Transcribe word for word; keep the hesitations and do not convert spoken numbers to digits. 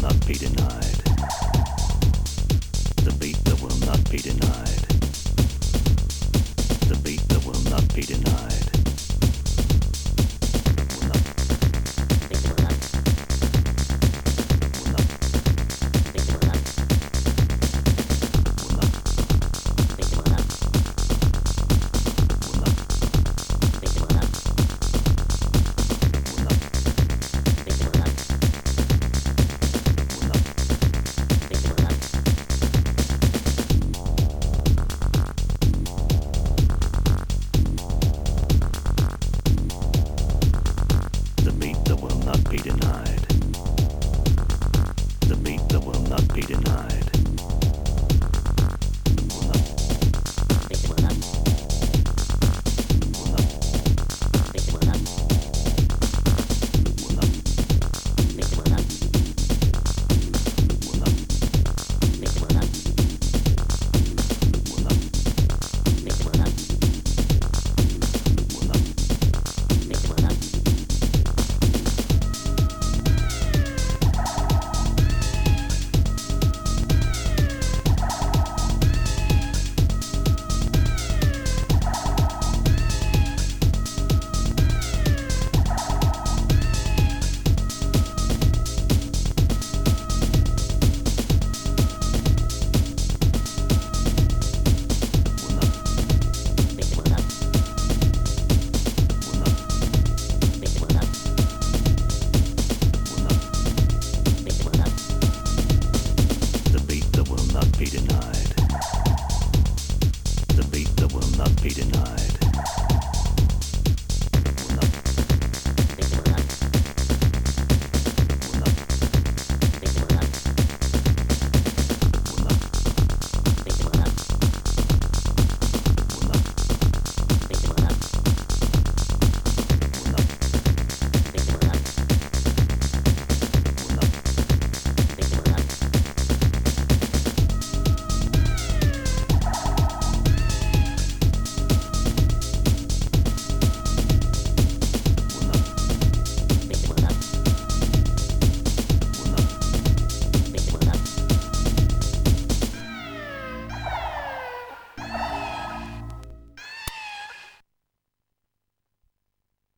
not be denied. The beat that will not be denied. The beat that will not be denied. Will not. Will not. Will not. Will not. Will not. Will not. Will not. Will not. The beat that will not be denied. The beat that will not be denied.